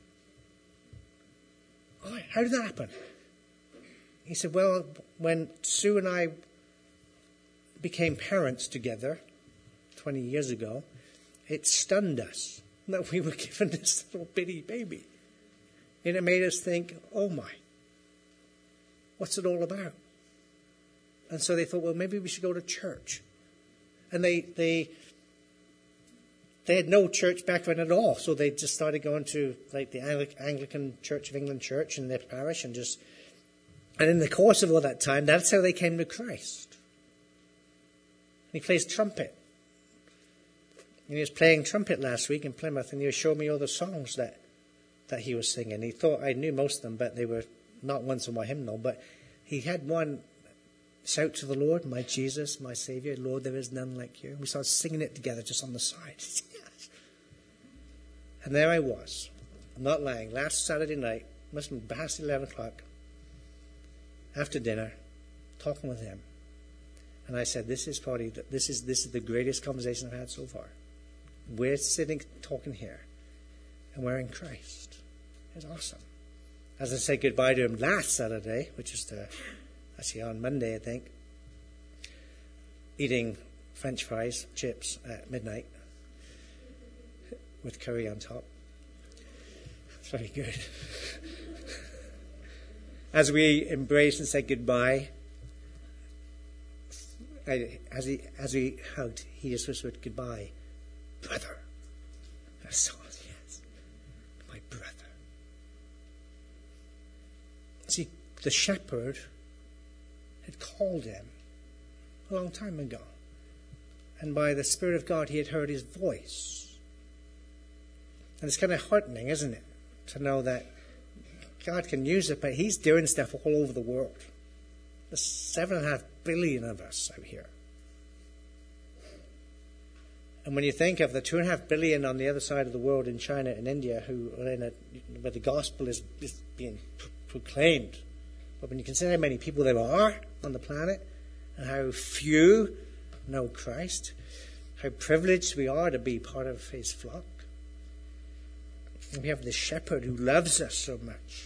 Oh, how did that happen? He said, well, when Sue and I became parents together twenty years ago, it stunned us that we were given this little bitty baby. And it made us think, oh my, what's it all about? And so they thought, well, maybe we should go to church. And they they they had no church background at all. So they just started going to like the Anglican Church of England church in their parish and just, and in the course of all that time, that's how they came to Christ. And he plays trumpet. And he was playing trumpet last week in Plymouth, and he was showing me all the songs that that he was singing. He thought I knew most of them, but they were not ones from my hymnal. But he had one, shout to the Lord, my Jesus, my Savior, Lord, there is none like you. We started singing it together just on the side. Yes. And there I was. I'm not lying. Last Saturday night, must have been past eleven o'clock, after dinner, talking with him. And I said, this is probably, the, this is this is the greatest conversation I've had so far. We're sitting, talking here, and we're in Christ. It's awesome. As I said goodbye to him last Saturday, which is the, actually on Monday, I think, eating French fries, chips at midnight with curry on top. It's very good. As we embraced and said goodbye, I, as he as he hugged, he just whispered, goodbye, brother. I saw it, yes. My brother. See, the shepherd had called him a long time ago. And by the Spirit of God, he had heard his voice. And it's kind of heartening, isn't it? To know that God can use it, but he's doing stuff all over the world. There's seven and a half billion of us out here. And when you think of the two and a half billion on the other side of the world in China and India, who are in a, where the gospel is, is being pro- proclaimed, but when you consider how many people there are on the planet and how few know Christ, how privileged we are to be part of his flock. And we have the shepherd who loves us so much.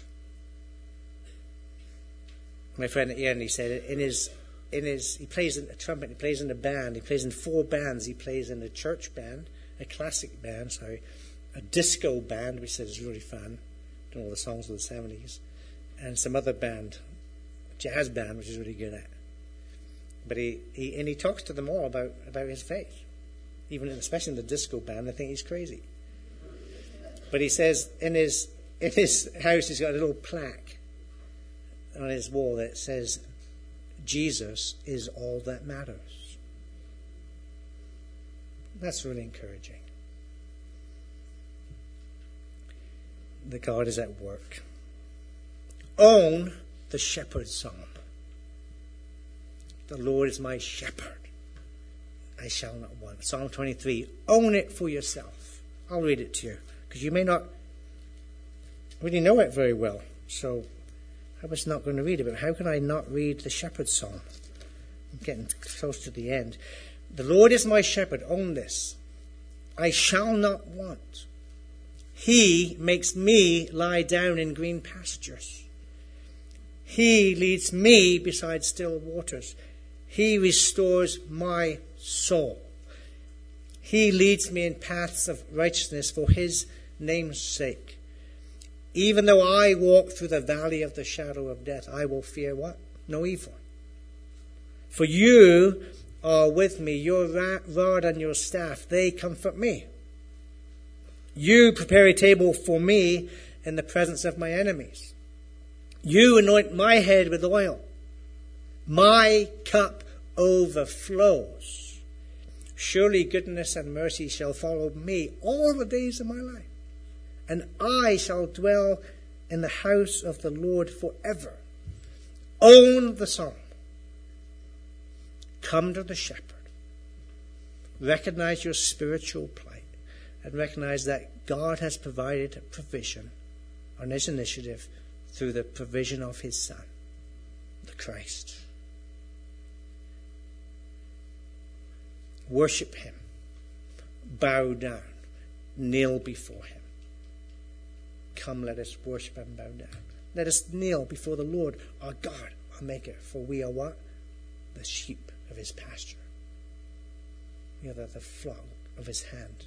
My friend Ian, he said, in his, in his, he plays in a trumpet, he plays in a band, he plays in four bands. He plays in a church band, a classic band, sorry, a disco band, which is really fun, doing all the songs of the seventies, and some other band, jazz band, which is really good at. But he, he and he talks to them all about, about his faith. Even in, especially in the disco band, they think he's crazy. But he says in his in his house he's got a little plaque on his wall that says, Jesus is all that matters. That's really encouraging. That God is at work. Own the shepherd's psalm. The Lord is my shepherd. I shall not want. Psalm twenty-three. Own it for yourself. I'll read it to you, because you may not really know it very well. So I was not going to read it, but how can I not read the shepherd's psalm? I'm getting close to the end. The Lord is my shepherd. Own this. I shall not want. He makes me lie down in green pastures. He leads me beside still waters. He restores my soul. He leads me in paths of righteousness for his name's sake. Even though I walk through the valley of the shadow of death, I will fear what? No evil. For you are with me, your rod and your staff, they comfort me. You prepare a table for me in the presence of my enemies. You anoint my head with oil. My cup overflows. Surely goodness and mercy shall follow me all the days of my life, and I shall dwell in the house of the Lord forever. Own the psalm. Come to the shepherd. Recognize your spiritual plight, and recognize that God has provided a provision on his initiative through the provision of his Son, the Christ. Worship him. Bow down. Kneel before him. Come, let us worship and bow down. Let us kneel before the Lord, our God, our Maker. For we are what? The sheep of his pasture. We are the, the flock of his hand.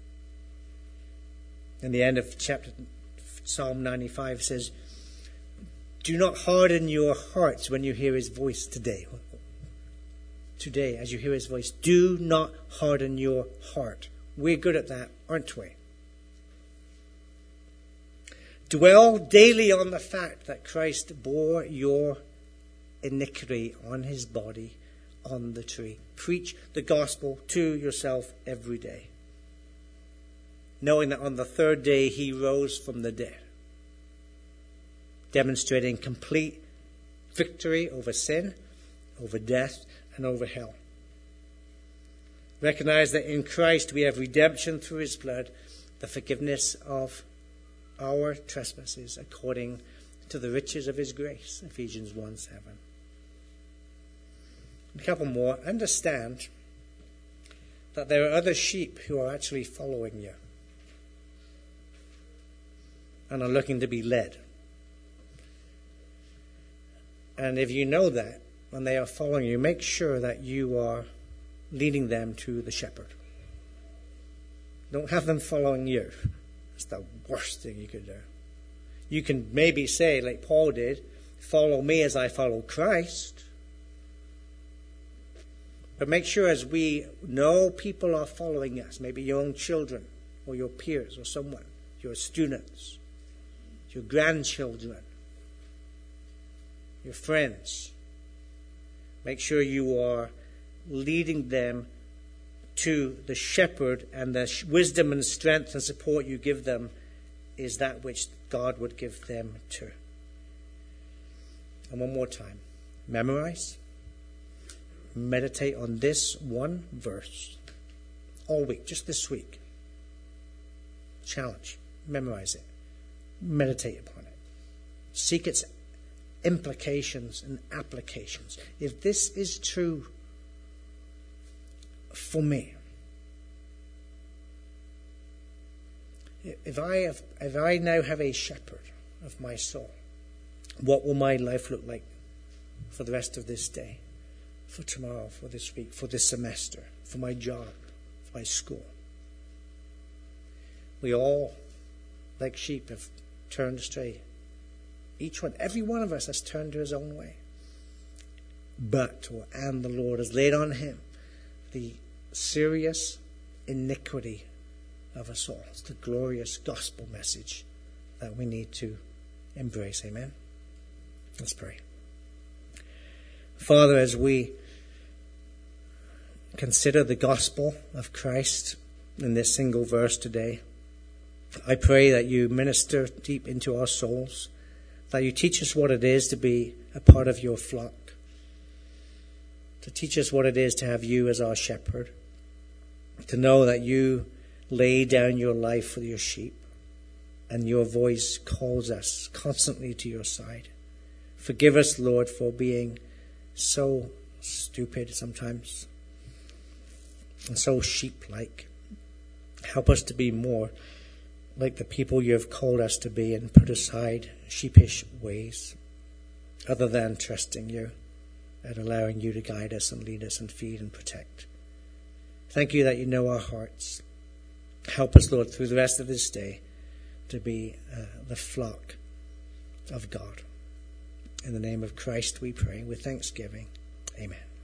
In the end of chapter Psalm ninety-five says, do not harden your hearts when you hear his voice today. Today, as you hear his voice, do not harden your heart. We're good at that, aren't we? Dwell daily on the fact that Christ bore your iniquity on his body on the tree. Preach the gospel to yourself every day, knowing that on the third day he rose from the dead, demonstrating complete victory over sin, over death, and over hell. Recognize that in Christ we have redemption through his blood, the forgiveness of our trespasses according to the riches of his grace, Ephesians one seven. A couple more. Understand that there are other sheep who are actually following you and are looking to be led. And if you know that, when they are following you, make sure that you are leading them to the shepherd. Don't have them following you. That's the worst thing you could do. You can maybe say, like Paul did, follow me as I follow Christ. But make sure as we know people are following us, maybe your own children or your peers or someone, your students, your grandchildren, your friends, make sure you are leading them to the shepherd, and the wisdom and strength and support you give them is that which God would give them too. And one more time. Memorize. Meditate on this one verse all week, just this week. Challenge. Memorize it. Meditate upon it. Seek its implications and applications. If this is true for me, If I have, if I now have a shepherd of my soul, what will my life look like for the rest of this day, for tomorrow, for this week, for this semester, for my job, for my school? We all, like sheep, have turned astray. Each one, every one of us has turned to his own way. But, and the Lord has laid on him the serious iniquity of us all. It's the glorious gospel message that we need to embrace. Amen. Let's pray. Father, as we consider the gospel of Christ in this single verse today, I pray that you minister deep into our souls, that you teach us what it is to be a part of your flock, to teach us what it is to have you as our shepherd, to know that you lay down your life for your sheep, and your voice calls us constantly to your side. Forgive us, Lord, for being so stupid sometimes and so sheep-like. Help us to be more like the people you have called us to be and put aside sheepish ways other than trusting you and allowing you to guide us and lead us and feed and protect. Thank you that you know our hearts. Help us, Lord, through the rest of this day to be uh, the flock of God. In the name of Christ we pray with thanksgiving. Amen.